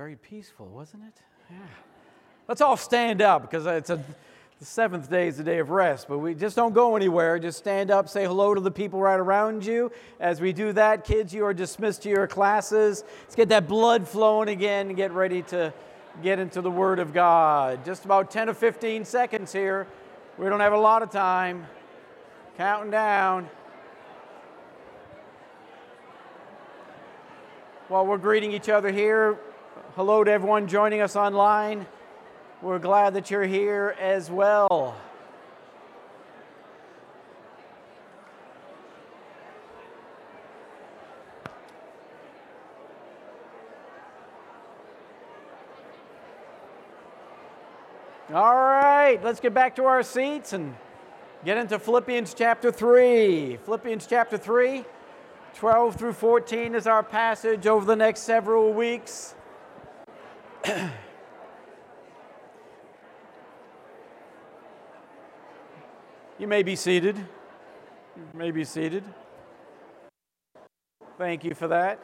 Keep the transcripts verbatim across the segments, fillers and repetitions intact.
very peaceful, wasn't it? Yeah. Let's all stand up because it's a, the seventh day is the day of rest, but we just don't go anywhere. Just stand up, say hello to the people right around you. As we do that, kids, you are dismissed to your classes. Let's get that blood flowing again and get ready to get into the Word of God. Just about ten or fifteen seconds here. We don't have a lot of time. Counting down. While we're greeting each other here, hello to everyone joining us online. We're glad that you're here as well. All right, let's get back to our seats and get into Philippians chapter three. Philippians chapter three, twelve through fourteen is our passage over the next several weeks. You may be seated. You may be seated. Thank you for that.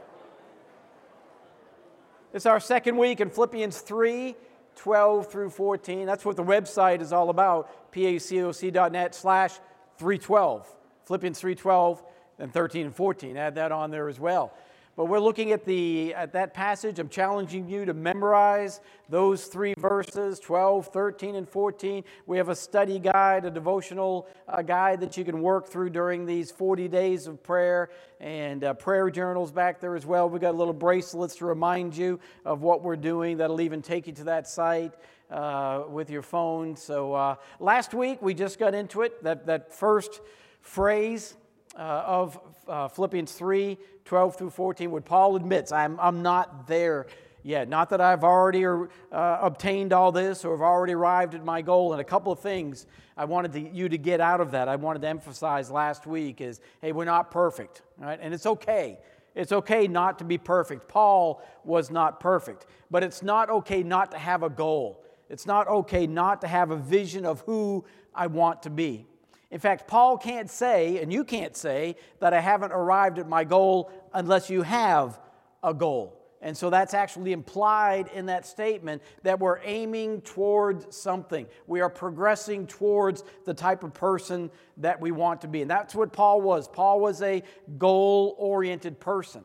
It's our second week in Philippians three, twelve through fourteen. That's what the website is all about, pacoc.net slash 312. Philippians three, twelve, and thirteen and fourteen. Add that on there as well. But we're looking at the at that passage. I'm challenging you to memorize those three verses, twelve, thirteen, and fourteen. We have a study guide, a devotional uh, guide that you can work through during these forty days of prayer, and uh, prayer journals back there as well. We've got little bracelets to remind you of what we're doing. That'll even take you to that site uh, with your phone. So uh, last week we just got into it, that, that first phrase uh, of uh, Philippians three, twelve through fourteen, where Paul admits, I'm, I'm not there yet. Not that I've already uh, obtained all this or have already arrived at my goal. And a couple of things I wanted to, you to get out of that, I wanted to emphasize last week is, hey, we're not perfect, right? And it's okay. It's okay not to be perfect. Paul was not perfect. But it's not okay not to have a goal. It's not okay not to have a vision of who I want to be. In fact, Paul can't say, and you can't say, that I haven't arrived at my goal unless you have a goal. And so that's actually implied in that statement that we're aiming towards something. We are progressing towards the type of person that we want to be. And that's what Paul was. Paul was a goal-oriented person.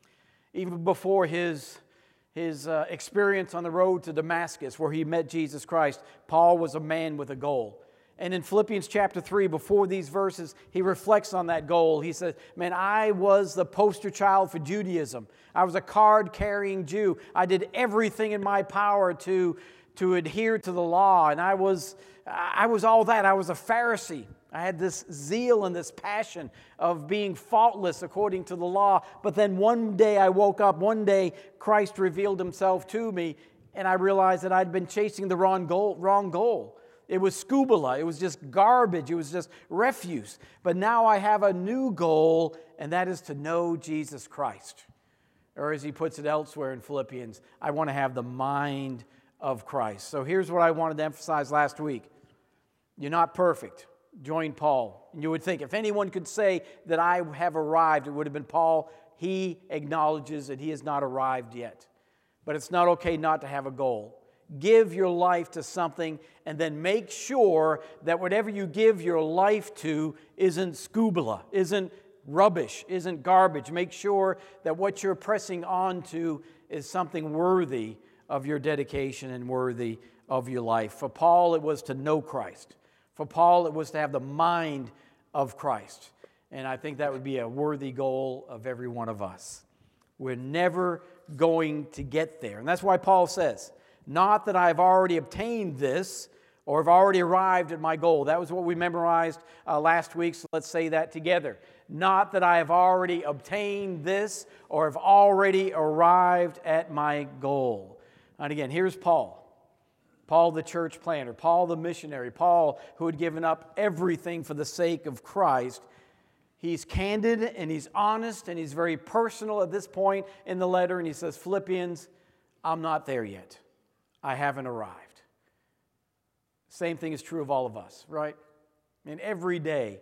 Even before his, his uh, experience on the road to Damascus, where he met Jesus Christ, Paul was a man with a goal. And in Philippians chapter three, before these verses, he reflects on that goal. He says, man, I was the poster child for Judaism. I was a card-carrying Jew. I did everything in my power to, to adhere to the law. And I was, I was all that. I was a Pharisee. I had this zeal and this passion of being faultless according to the law. But then one day I woke up, one day Christ revealed himself to me, and I realized that I'd been chasing the wrong goal. Wrong goal. It was scubala. It was just garbage. It was just refuse. But now I have a new goal, and that is to know Jesus Christ. Or as he puts it elsewhere in Philippians, I want to have the mind of Christ. So here's what I wanted to emphasize last week. You're not perfect. Join Paul. And you would think if anyone could say that I have arrived, it would have been Paul. He acknowledges that he has not arrived yet. But it's not okay not to have a goal. Give your life to something, and then make sure that whatever you give your life to isn't scubala, isn't rubbish, isn't garbage. Make sure that what you're pressing on to is something worthy of your dedication and worthy of your life. For Paul, it was to know Christ. For Paul, it was to have the mind of Christ. And I think that would be a worthy goal of every one of us. We're never going to get there. And that's why Paul says, not that I've already obtained this or have already arrived at my goal. That was what we memorized uh, last week, so let's say that together. Not that I have already obtained this or have already arrived at my goal. And again, here's Paul. Paul the church planter, Paul the missionary, Paul who had given up everything for the sake of Christ. He's candid and he's honest and he's very personal at this point in the letter, and he says, Philippians, I'm not there yet. I haven't arrived. Same thing is true of all of us, right? I mean, every day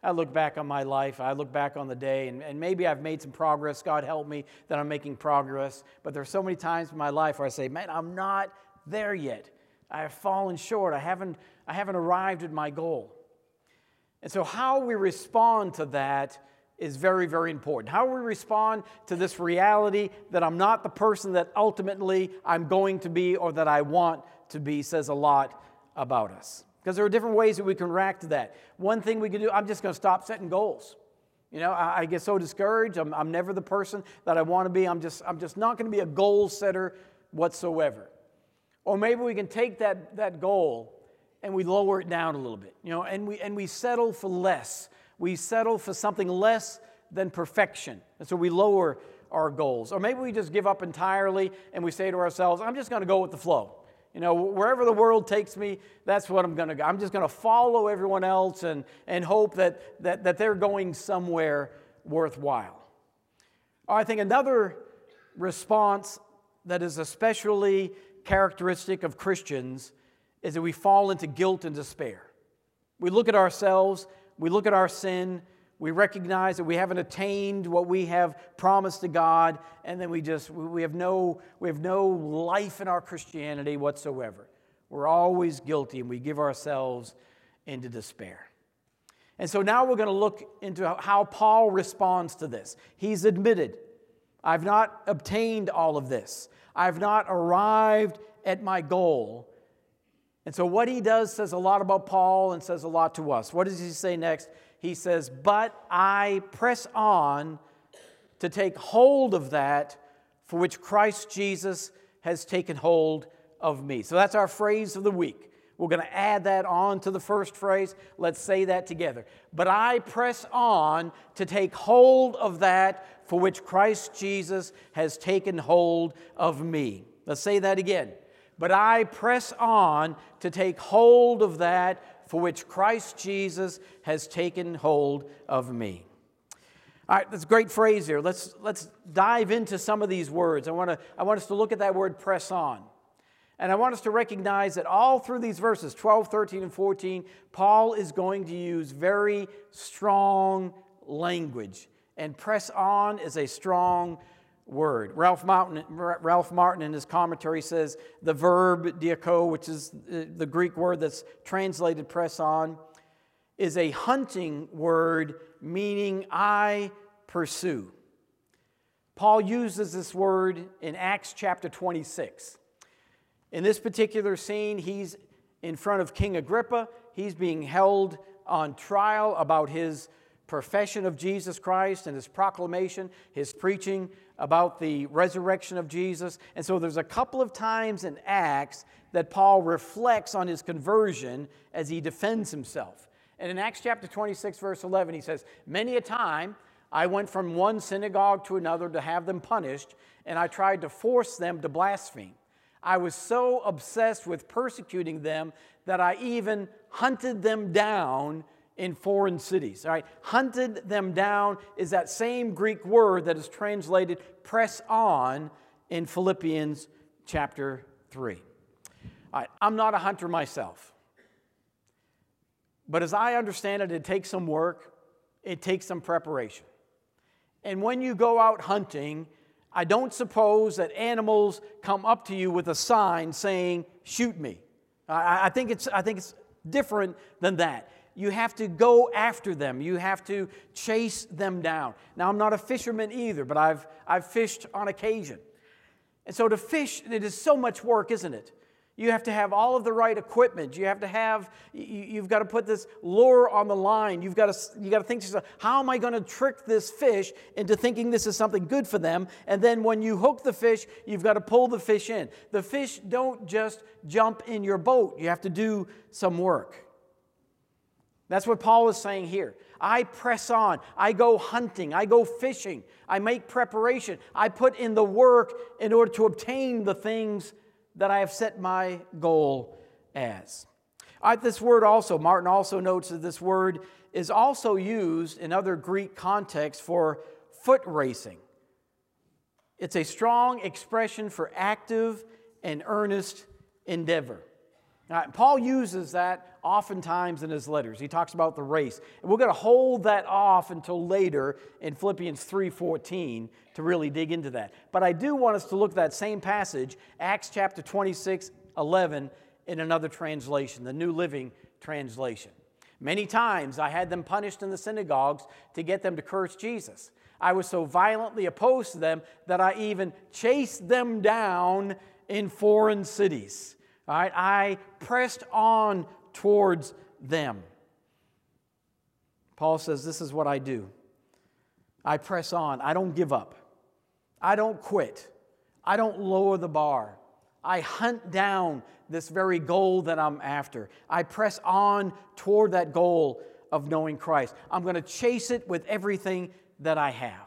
I look back on my life, I look back on the day, and, and maybe I've made some progress. God help me that I'm making progress. But there's so many times in my life where I say, man, I'm not there yet. I have fallen short. I haven't, I haven't arrived at my goal. And so how we respond to that is very, very important. How we respond to this reality that I'm not the person that ultimately I'm going to be or that I want to be says a lot about us. Because there are different ways that we can react to that. One thing we can do, I'm just going to stop setting goals. You know, I, I get so discouraged. I'm, I'm never the person that I want to be. I'm just, I'm just not going to be a goal setter whatsoever. Or maybe we can take that, that goal and we lower it down a little bit. You know, and we, and we settle for less. We settle for something less than perfection. And so we lower our goals. Or maybe we just give up entirely and we say to ourselves, I'm just going to go with the flow. You know, wherever the world takes me, that's what I'm going to go. I'm just going to follow everyone else and, and hope that, that, that they're going somewhere worthwhile. I think another response that is especially characteristic of Christians is that we fall into guilt and despair. We look at ourselves, we look at our sin, we recognize that we haven't attained what we have promised to God, and then we just, we have no, we have no life in our Christianity whatsoever. We're always guilty, and we give ourselves into despair. And so now we're going to look into how Paul responds to this. He's admitted, I've not obtained all of this. I've not arrived at my goal. And so what he does says a lot about Paul and says a lot to us. What does he say next? He says, but I press on to take hold of that for which Christ Jesus has taken hold of me. So that's our phrase of the week. We're going to add that on to the first phrase. Let's say that together. But I press on to take hold of that for which Christ Jesus has taken hold of me. Let's say that again. But I press on to take hold of that for which Christ Jesus has taken hold of me. All right, that's a great phrase here. Let's, let's dive into some of these words. I want to, I want us to look at that word press on. And I want us to recognize that all through these verses, twelve, thirteen, and fourteen, Paul is going to use very strong language. And press on is a strong word. Ralph Martin, Ralph Martin in his commentary says the verb diako, which is the Greek word that's translated press on, is a hunting word meaning I pursue. Paul uses this word in Acts chapter twenty-six. In this particular scene, he's in front of King Agrippa. He's being held on trial about his profession of Jesus Christ and his proclamation, his preaching about the resurrection of Jesus. And so there's a couple of times in Acts that Paul reflects on his conversion as he defends himself. And in Acts chapter twenty-six, verse eleven, he says, many a time I went from one synagogue to another to have them punished, and I tried to force them to blaspheme. I was so obsessed with persecuting them that I even hunted them down in foreign cities. All right, hunted them down is that same Greek word that is translated press on in Philippians chapter three. All right, I'm not a hunter myself. But as I understand it, it takes some work. It takes some preparation. And when you go out hunting, I don't suppose that animals come up to you with a sign saying, shoot me. I, I think it's, I think it's different than that. You have to go after them. You have to chase them down. Now, I'm not a fisherman either, but I've, I've fished on occasion. And so to fish, it is so much work, isn't it? You have to have all of the right equipment. You have to have, you've got to put this lure on the line. You've got to, you got to think to yourself, how am I going to trick this fish into thinking this is something good for them? And then when you hook the fish, you've got to pull the fish in. The fish don't just jump in your boat. You have to do some work. That's what Paul is saying here. I press on. I go hunting. I go fishing. I make preparation. I put in the work in order to obtain the things that I have set my goal as. Uh, this word also, Martin also notes that this word is also used in other Greek contexts for foot racing. It's a strong expression for active and earnest endeavor. Uh, Paul uses that oftentimes in his letters. He talks about the race. And we're going to hold that off until later in Philippians three fourteen to really dig into that. But I do want us to look at that same passage, Acts chapter twenty-six, eleven, in another translation, the New Living Translation. Many times I had them punished in the synagogues to get them to curse Jesus. I was so violently opposed to them that I even chased them down in foreign cities. All right, I pressed on towards them. Paul says, this is what I do. I press on. I don't give up. I don't quit. I don't lower the bar. I hunt down this very goal that I'm after. I press on toward that goal of knowing Christ. I'm going to chase it with everything that I have.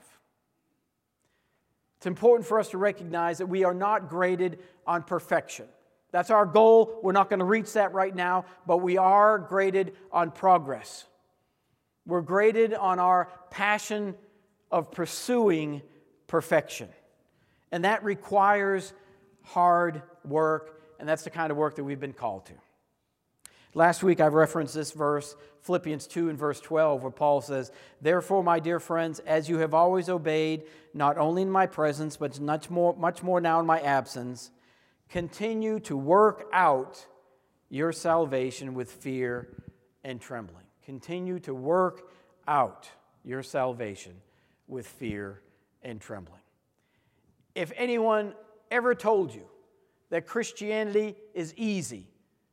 It's important for us to recognize that we are not graded on perfection. That's our goal. We're not going to reach that right now, but we are graded on progress. We're graded on our passion of pursuing perfection. And that requires hard work, and that's the kind of work that we've been called to. Last week I've referenced this verse, Philippians two and verse twelve, where Paul says, "Therefore, my dear friends, as you have always obeyed, not only in my presence, but much more, much more now in my absence, continue to work out your salvation with fear and trembling." Continue to work out your salvation with fear and trembling. If anyone ever told you that Christianity is easy,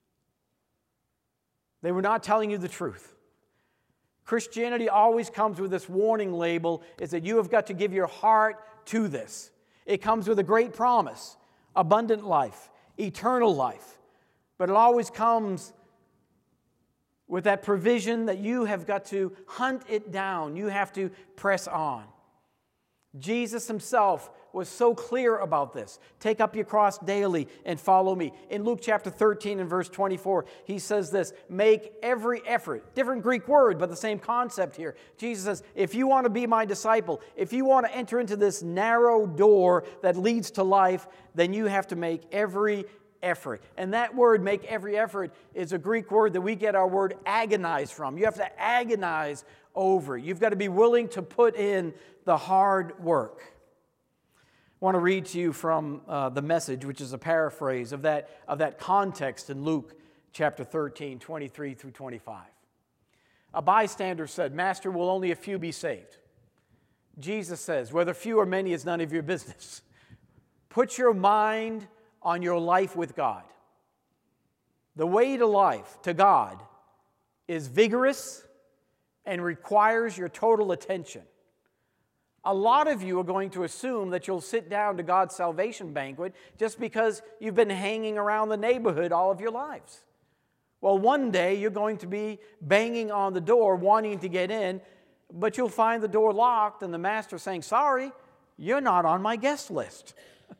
they were not telling you the truth. Christianity always comes with this warning label, is that you have got to give your heart to this. It comes with a great promise, abundant life, eternal life. But it always comes with that provision that you have got to hunt it down. You have to press on. Jesus himself was so clear about this. Take up your cross daily and follow me. In Luke chapter thirteen and verse twenty-four, he says this, make every effort. Different Greek word, but the same concept here. Jesus says, if you want to be my disciple, if you want to enter into this narrow door that leads to life, then you have to make every effort. And that word, make every effort, is a Greek word that we get our word agonize from. You have to agonize over. You've got to be willing to put in the hard work. I want to read to you from uh, the Message, which is a paraphrase of that, of that context in Luke chapter thirteen, twenty-three through twenty-five. A bystander said, "Master, will only a few be saved?" Jesus says, "Whether few or many is none of your business. Put your mind on your life with God. The way to life, to God, is vigorous and requires your total attention. A lot of you are going to assume that you'll sit down to God's salvation banquet just because you've been hanging around the neighborhood all of your lives. Well, one day you're going to be banging on the door wanting to get in, but you'll find the door locked and the master saying, 'Sorry, you're not on my guest list.'"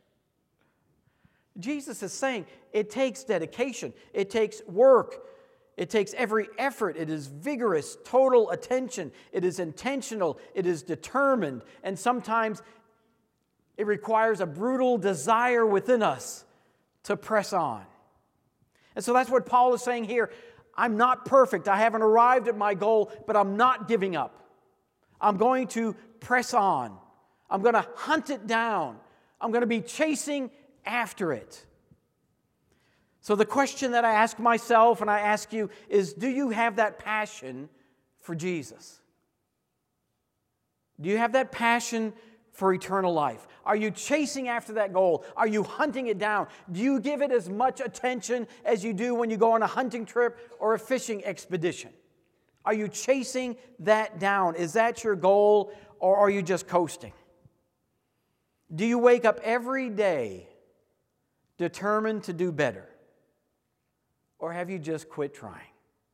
Jesus is saying it takes dedication, it takes work, it takes every effort. It is vigorous, total attention. It is intentional. It is determined. And sometimes it requires a brutal desire within us to press on. And so that's what Paul is saying here. I'm not perfect. I haven't arrived at my goal, but I'm not giving up. I'm going to press on. I'm going to hunt it down. I'm going to be chasing after it. So the question that I ask myself and I ask you is, do you have that passion for Jesus? Do you have that passion for eternal life? Are you chasing after that goal? Are you hunting it down? Do you give it as much attention as you do when you go on a hunting trip or a fishing expedition? Are you chasing that down? Is that your goal, or are you just coasting? Do you wake up every day determined to do better? Or have you just quit trying?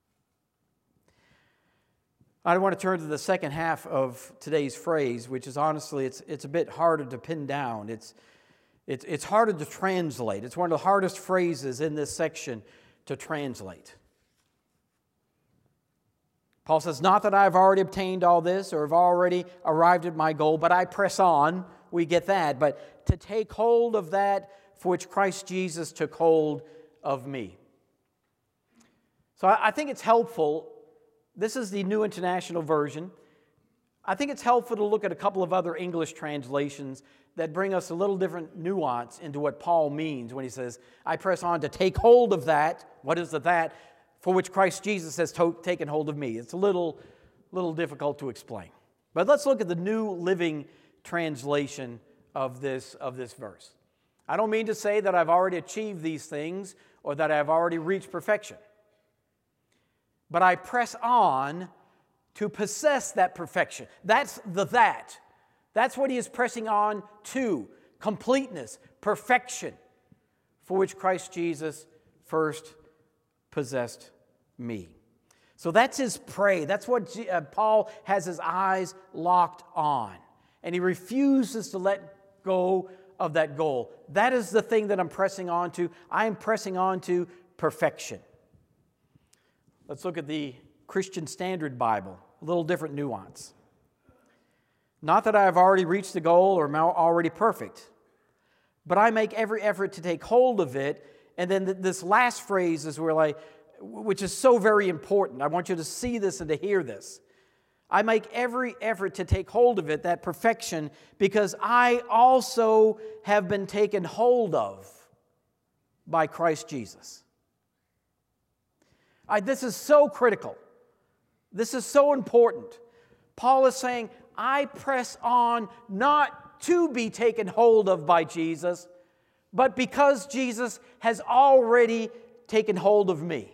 I want to turn to the second half of today's phrase, which is honestly, it's, it's a bit harder to pin down. It's, it's, it's harder to translate. It's one of the hardest phrases in this section to translate. Paul says, not that I've already obtained all this or have already arrived at my goal, but I press on. We get that. But to take hold of that for which Christ Jesus took hold of me. So I, I think it's helpful. This is the New International Version. I think it's helpful to look at a couple of other English translations that bring us a little different nuance into what Paul means when he says, I press on to take hold of that. What is the that? For which Christ Jesus has to- taken hold of me. It's a little, little difficult to explain. But let's look at the New Living Translation of this, of this verse. I don't mean to say that I've already achieved these things or that I've already reached perfection. But I press on to possess that perfection. That's the that. That's what he is pressing on to. Completeness, perfection, for which Christ Jesus first possessed me. So that's his pray. That's what G- uh, Paul has his eyes locked on. And he refuses to let go of that goal. That is the thing that I'm pressing on to. I am pressing on to perfection. Let's look at the Christian Standard Bible. A little different nuance. Not that I have already reached the goal or am already perfect, but I make every effort to take hold of it. And then this last phrase is where I, which is so very important. I want you to see this and to hear this. I make every effort to take hold of it, that perfection, because I also have been taken hold of by Christ Jesus. I, this is so critical. This is so important. Paul is saying, I press on not to be taken hold of by Jesus, but because Jesus has already taken hold of me.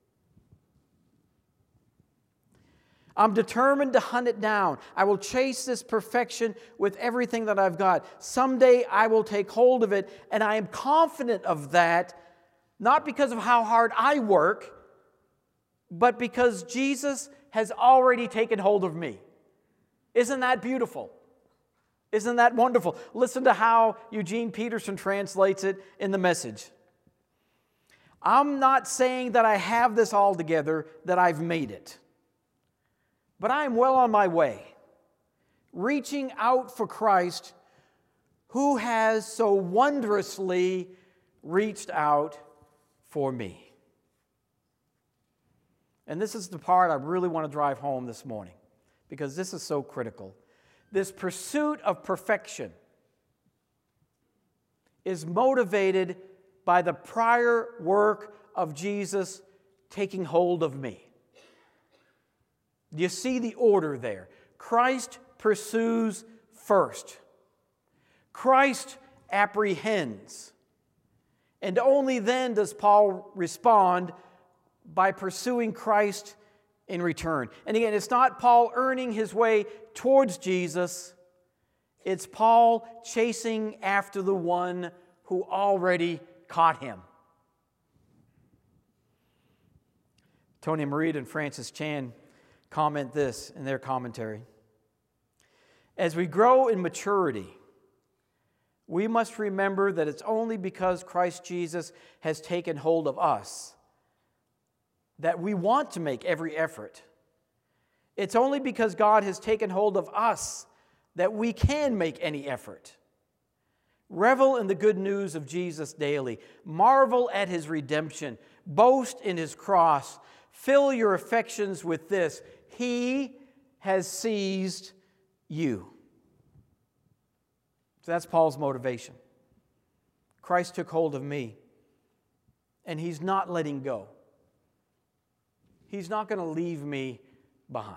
I'm determined to hunt it down. I will chase this perfection with everything that I've got. Someday I will take hold of it, and I am confident of that, not because of how hard I work, but because Jesus has already taken hold of me. Isn't that beautiful? Isn't that wonderful? Listen to how Eugene Peterson translates it in the Message. I'm not saying that I have this all together, that I've made it. But I am well on my way, reaching out for Christ, who has so wondrously reached out for me. And this is the part I really want to drive home this morning, because this is so critical. This pursuit of perfection is motivated by the prior work of Jesus taking hold of me. Do you see the order there? Christ pursues first. Christ apprehends. And only then does Paul respond by pursuing Christ in return. And again, it's not Paul earning his way towards Jesus. It's Paul chasing after the one who already caught him. Tony Merida and Francis Chan comment this in their commentary. As we grow in maturity, we must remember that it's only because Christ Jesus has taken hold of us that we want to make every effort. It's only because God has taken hold of us that we can make any effort. Revel in the good news of Jesus daily. Marvel at his redemption. Boast in his cross. Fill your affections with this: he has seized you. So that's Paul's motivation. Christ took hold of me, and he's not letting go. He's not going to leave me behind.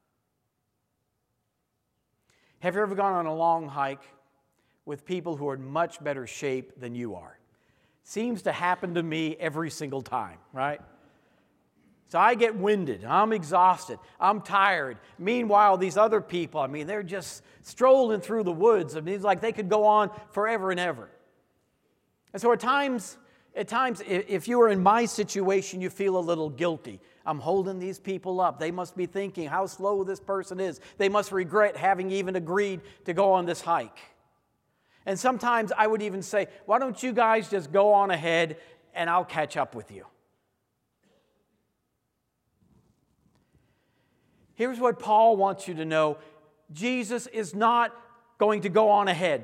Have you ever gone on a long hike with people who are in much better shape than you are? Seems to happen to me every single time, right? So I get winded, I'm exhausted, I'm tired. Meanwhile, these other people, I mean, they're just strolling through the woods. I mean, it's like they could go on forever and ever. And so at times, at times, if you are in my situation, you feel a little guilty. I'm holding these people up. They must be thinking how slow this person is. They must regret having even agreed to go on this hike. And sometimes I would even say, why don't you guys just go on ahead and I'll catch up with you. Here's what Paul wants you to know. Jesus is not going to go on ahead.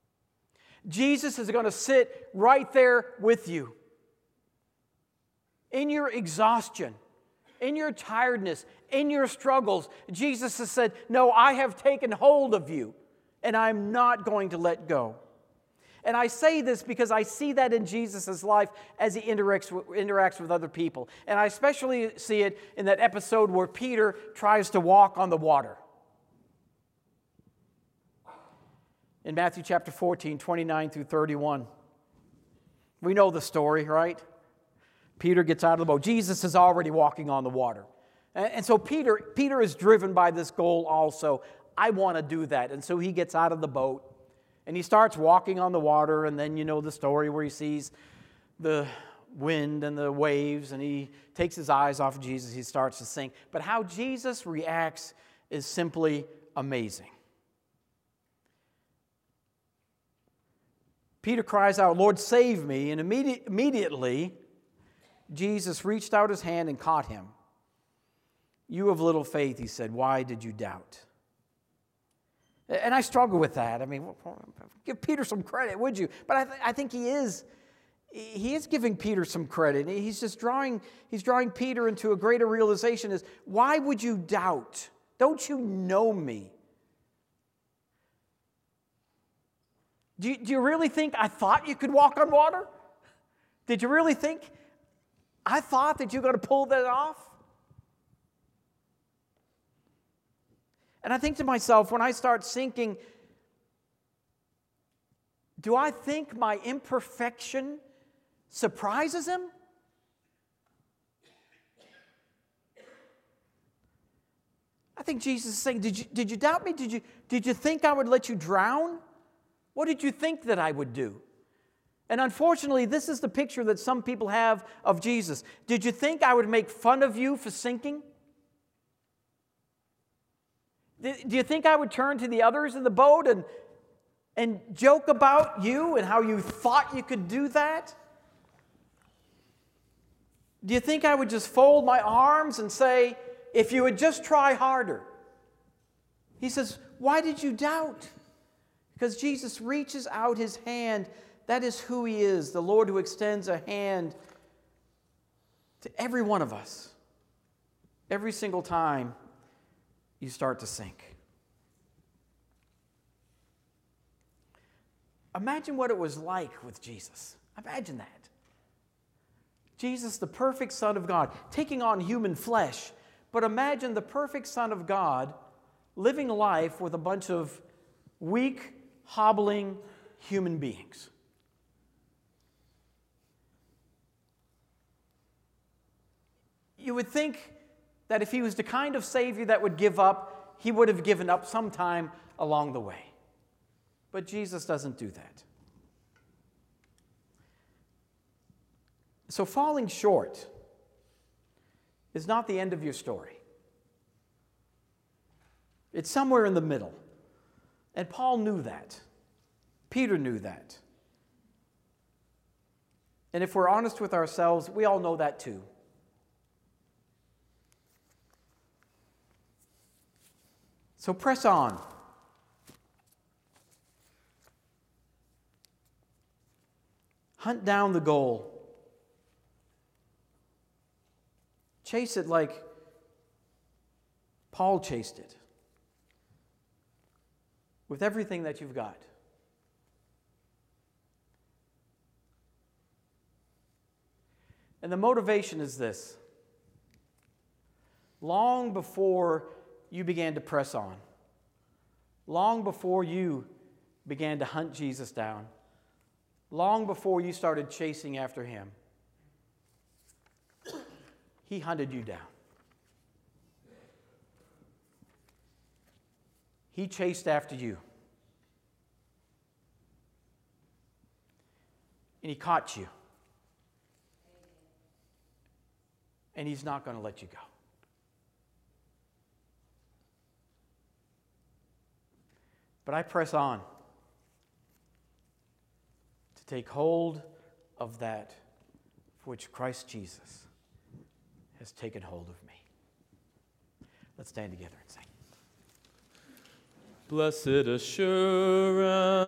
Jesus is going to sit right there with you in your exhaustion, in your tiredness, in your struggles, Jesus has said, no, I have taken hold of you, and I'm not going to let go. And I say this because I see that in Jesus' life as he interacts with, interacts with other people. And I especially see it in that episode where Peter tries to walk on the water. In Matthew chapter fourteen, twenty-nine through thirty-one. We know the story, right? Peter gets out of the boat. Jesus is already walking on the water. And, and so Peter, Peter is driven by this goal also. I want to do that. And so he gets out of the boat. And he starts walking on the water, and then you know the story where he sees the wind and the waves, and he takes his eyes off of Jesus. He starts to sink. But how Jesus reacts is simply amazing. Peter cries out, Lord, save me. And immediate, immediately, Jesus reached out his hand and caught him. You of little faith, he said, why did you doubt? And I struggle with that. I mean, give Peter some credit, would you? But I, th- I think he is, he is giving Peter some credit. He's just drawing, he's drawing Peter into a greater realization is, why would you doubt? Don't you know me? Do you, do you really think I thought you could walk on water? Did you really think I thought that you're going to pull that off? And I think to myself, when I start sinking, do I think my imperfection surprises him? I think Jesus is saying, did you, did you doubt me? Did you, did you think I would let you drown? What did you think that I would do? And unfortunately, this is the picture that some people have of Jesus. Did you think I would make fun of you for sinking? Do you think I would turn to the others in the boat and, and joke about you and how you thought you could do that? Do you think I would just fold my arms and say, if you would just try harder? He says, why did you doubt? Because Jesus reaches out his hand. That is who he is, the Lord who extends a hand to every one of us. Every single time you start to sink. Imagine what it was like with Jesus. Imagine that. Jesus, the perfect Son of God, taking on human flesh. But imagine the perfect Son of God living life with a bunch of weak, hobbling human beings. You would think that if he was the kind of Savior that would give up, he would have given up sometime along the way. But Jesus doesn't do that. So falling short is not the end of your story. It's somewhere in the middle. And Paul knew that. Peter knew that. And if we're honest with ourselves, we all know that too. So press on. Hunt down the goal. Chase it like Paul chased it. With everything that you've got. And the motivation is this. Long before you began to press on, long before you began to hunt Jesus down, long before you started chasing after him, he hunted you down. He chased after you. And he caught you. And he's not going to let you go. But I press on to take hold of that for which Christ Jesus has taken hold of me. Let's stand together and sing. Blessed assurance.